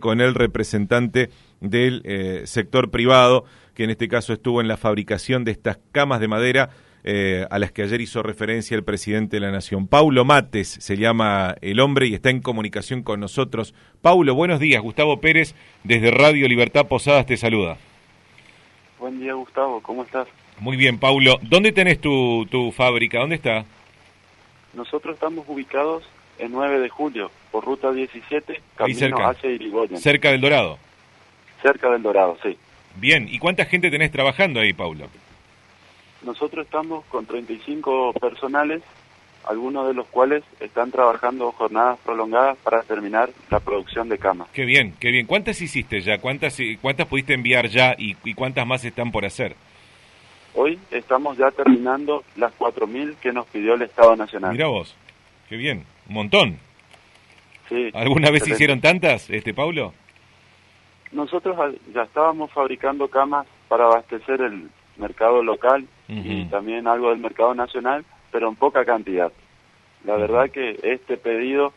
con el representante del sector privado, que en este caso estuvo en la fabricación de estas camas de madera a las que ayer hizo referencia el presidente de la Nación. Paulo Mates se llama el hombre y está en comunicación con nosotros. Paulo, buenos días. Gustavo Pérez, desde Radio Libertad Posadas, te saluda. Buen día, Gustavo. ¿Cómo estás? Muy bien, Paulo. ¿Dónde tenés tu fábrica? ¿Dónde está? Nosotros estamos ubicados en 9 de julio, por ruta 17, camino hacia Irigoyen. ¿Cerca del Dorado? Cerca del Dorado, sí. Bien. ¿Y cuánta gente tenés trabajando ahí, Paulo? Nosotros estamos con 35 personales, algunos de los cuales están trabajando jornadas prolongadas para terminar la producción de camas. Qué bien, qué bien. ¿Cuántas hiciste ya? ¿Cuántas pudiste enviar ya y cuántas más están por hacer? Hoy estamos ya terminando las 4.000 que nos pidió el Estado Nacional. Mirá vos, qué bien, un montón. Sí. ¿Alguna vez hicieron tantas, Paulo? Nosotros ya estábamos fabricando camas para abastecer el mercado local y también algo del mercado nacional, pero en poca cantidad. La verdad que este pedido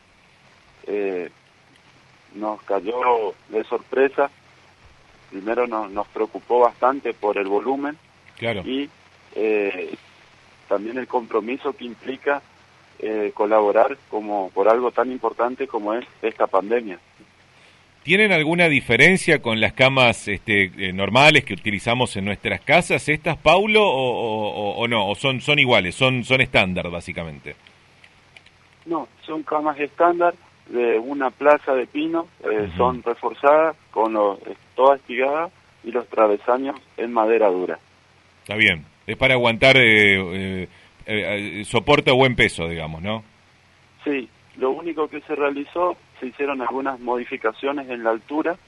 nos cayó de sorpresa. Primero nos preocupó bastante por el volumen. Claro. Y también el compromiso que implica colaborar por algo tan importante como es esta pandemia. ¿Tienen alguna diferencia con las camas normales que utilizamos en nuestras casas, estas, Paulo, o no? ¿O son iguales, son estándar, básicamente? No, son camas estándar de una plaza de pino, son reforzadas, toda espigada y los travesaños en madera dura. Está bien, es para aguantar, soporta buen peso, digamos, ¿no? Sí, lo único que se realizó, se hicieron algunas modificaciones en la altura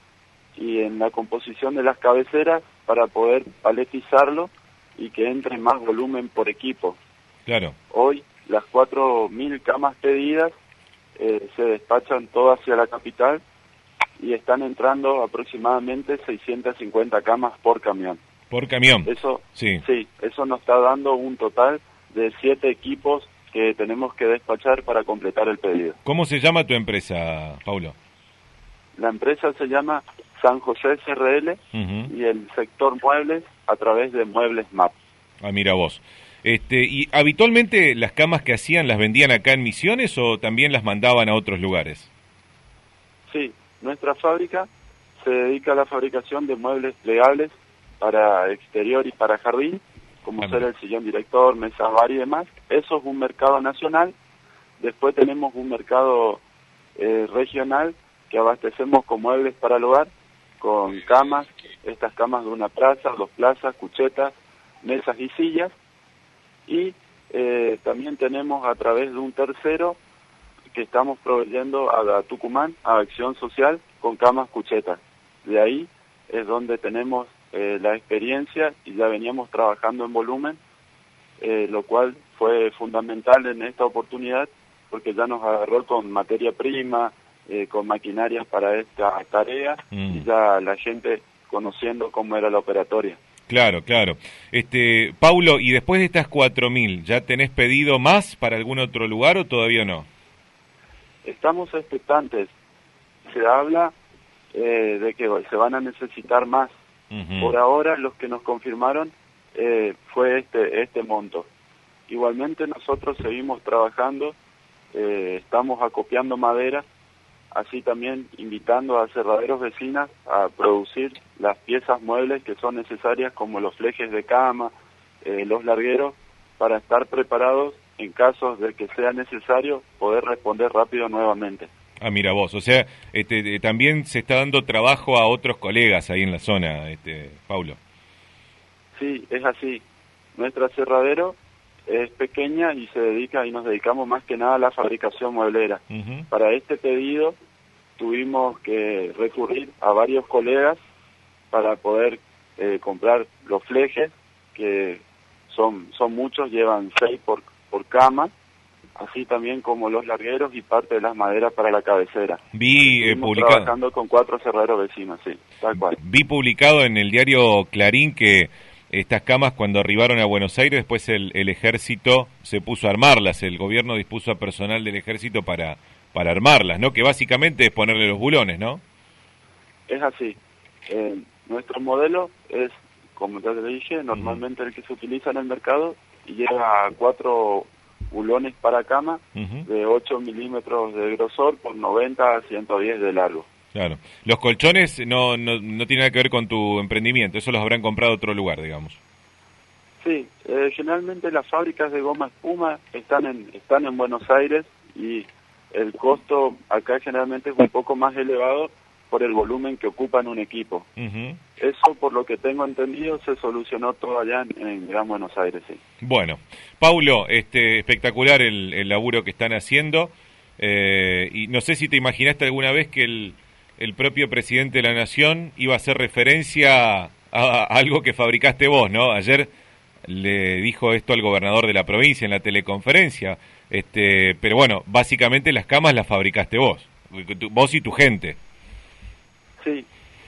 y en la composición de las cabeceras para poder paletizarlo y que entre más volumen por equipo. Claro. Hoy las 4.000 camas pedidas se despachan todas hacia la capital y están entrando aproximadamente 650 camas por camión. Por camión. Eso, sí, eso nos está dando un total de 7 equipos que tenemos que despachar para completar el pedido. ¿Cómo se llama tu empresa, Paulo? La empresa se llama San José SRL y el sector muebles a través de Muebles MAP. Ah, mira vos. ¿Y habitualmente las camas que hacían las vendían acá en Misiones o también las mandaban a otros lugares? Sí, nuestra fábrica se dedica a la fabricación de muebles plegables para exterior y para jardín, como ser el sillón director, mesa bar y demás. Eso es un mercado nacional. Después tenemos un mercado regional que abastecemos con muebles para el hogar, con camas, estas camas de una plaza, 2 plazas, cuchetas, mesas y sillas. Y también tenemos a través de un tercero que estamos proveyendo a Tucumán, a Acción Social, con camas cuchetas. De ahí es donde tenemos la experiencia y ya veníamos trabajando en volumen, lo cual fue fundamental en esta oportunidad porque ya nos agarró con materia prima, con maquinarias para esta tarea y ya la gente conociendo cómo era la operatoria. Claro, claro. Paulo, y después de estas 4.000, ¿ya tenés pedido más para algún otro lugar o todavía no? Estamos expectantes. Se habla de que se van a necesitar más. Por ahora los que nos confirmaron fue este monto. Igualmente nosotros seguimos trabajando, estamos acopiando madera, así también invitando a aserraderos vecinas a producir las piezas muebles que son necesarias como los flejes de cama, los largueros, para estar preparados en casos de que sea necesario poder responder rápido nuevamente. Ah, mira vos, o sea, también se está dando trabajo a otros colegas ahí en la zona, Paulo. Sí, es así. Nuestro aserradero es pequeña y nos dedicamos más que nada a la fabricación mueblera. Para este pedido tuvimos que recurrir a varios colegas para poder comprar los flejes, que son muchos, llevan 6 por cama, así también como los largueros y parte de las maderas para la cabecera. Vi publicado, trabajando con 4 aserraderos vecinos, sí, tal cual. Vi publicado en el diario Clarín que estas camas, cuando arribaron a Buenos Aires, después el ejército se puso a armarlas, el gobierno dispuso a personal del ejército para armarlas, ¿no? Que básicamente es ponerle los bulones, ¿no? es así. Nuestro modelo es, como ya te dije, normalmente el que se utiliza en el mercado y lleva 4 bulones para cama de 8 milímetros de grosor por 90 a 110 de largo. Claro. Los colchones no tienen nada que ver con tu emprendimiento, eso los habrán comprado a otro lugar, digamos. Sí, generalmente las fábricas de goma espuma están en Buenos Aires y el costo acá generalmente es un poco más elevado por el volumen que ocupan un equipo. Eso, por lo que tengo entendido, se solucionó todo allá en Gran Buenos Aires, sí. Bueno, Paulo, espectacular el laburo que están haciendo, y no sé si te imaginaste alguna vez que el propio presidente de la Nación iba a hacer referencia a algo que fabricaste vos, ¿no? Ayer le dijo esto al gobernador de la provincia en la teleconferencia, pero bueno, básicamente las camas las fabricaste vos y tu gente. Sí,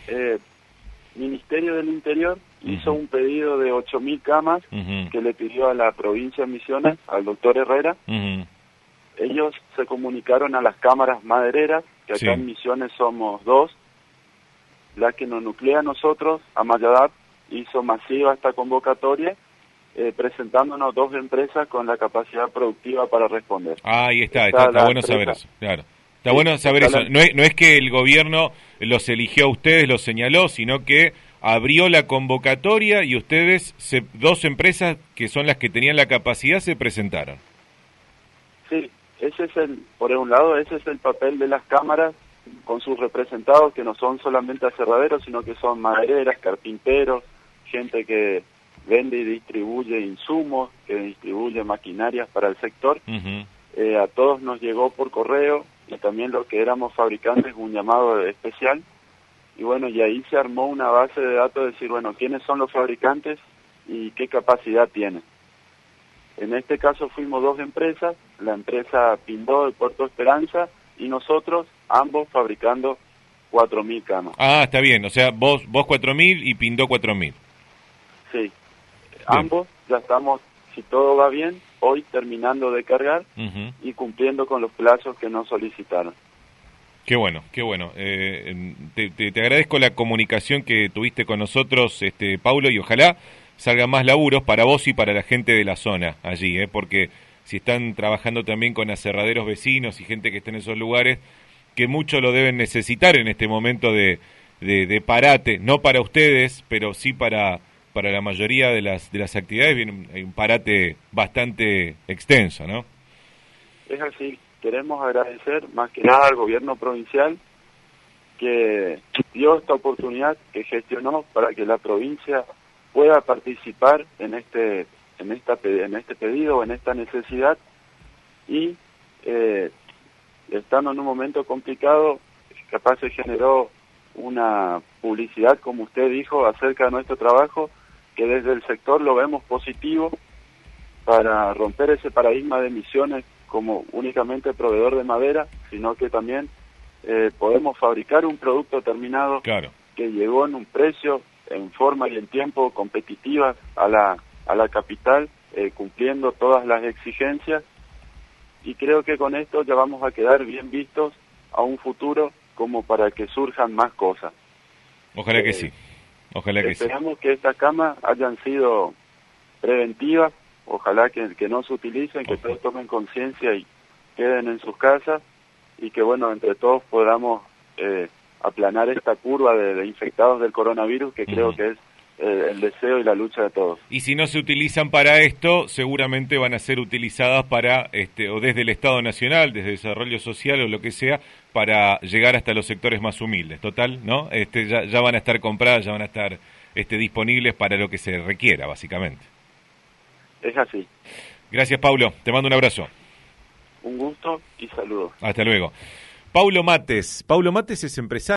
Ministerio del Interior hizo un pedido de 8.000 camas que le pidió a la provincia de Misiones, al doctor Herrera. Ellos se comunicaron a las cámaras madereras, que acá en Misiones somos 2, la que nos nuclea a nosotros, a Mayadap, hizo masiva esta convocatoria, presentándonos 2 empresas con la capacidad productiva para responder. Ahí está bueno saber eso, claro. Está bueno saber eso. No es que el gobierno los eligió a ustedes, los señaló, sino que abrió la convocatoria y ustedes, 2 empresas que son las que tenían la capacidad, se presentaron. Sí, por un lado, ese es el papel de las cámaras con sus representados, que no son solamente aserraderos, sino que son madereras, carpinteros, gente que vende y distribuye insumos, que distribuye maquinarias para el sector. A todos nos llegó por correo, y también los que éramos fabricantes, un llamado especial, y bueno, y ahí se armó una base de datos de decir, bueno, quiénes son los fabricantes y qué capacidad tienen. En este caso fuimos 2 empresas, la empresa Pindó de Puerto Esperanza y nosotros, ambos fabricando 4.000 camas. Ah, está bien, o sea, vos 4.000 y Pindó 4.000. Sí, bien. Ambos ya estamos, si todo va bien, hoy terminando de cargar y cumpliendo con los plazos que nos solicitaron. Qué bueno, qué bueno. Te agradezco la comunicación que tuviste con nosotros, Paulo, y ojalá salgan más laburos para vos y para la gente de la zona allí, porque si están trabajando también con aserraderos vecinos y gente que está en esos lugares, que mucho lo deben necesitar en este momento de parate, no para ustedes, pero sí para la mayoría de las actividades. Hay un parate bastante extenso, ¿no? Es así. Queremos agradecer más que nada al gobierno provincial que dio esta oportunidad, que gestionó para que la provincia pueda participar en este pedido, en esta necesidad, y estando en un momento complicado, capaz se generó una publicidad, como usted dijo, acerca de nuestro trabajo, que desde el sector lo vemos positivo para romper ese paradigma de Misiones como únicamente proveedor de madera, sino que también podemos fabricar un producto terminado que llegó en un precio, en forma y en tiempo competitiva a la capital, cumpliendo todas las exigencias, y creo que con esto ya vamos a quedar bien vistos a un futuro como para que surjan más cosas. Ojalá que sí. Ojalá que esperamos que estas camas hayan sido preventivas, ojalá que no se utilicen, que todos tomen conciencia y queden en sus casas, y que bueno, entre todos podamos aplanar esta curva de infectados del coronavirus, que creo que es el deseo y la lucha de todos. Y si no se utilizan para esto, seguramente van a ser utilizadas para, o desde el Estado Nacional, desde Desarrollo Social o lo que sea, para llegar hasta los sectores más humildes. Total, ¿no? Ya van a estar compradas, ya van a estar disponibles para lo que se requiera, básicamente. Es así. Gracias, Paulo. Te mando un abrazo. Un gusto y saludos. Hasta luego. Paulo Mates es empresario.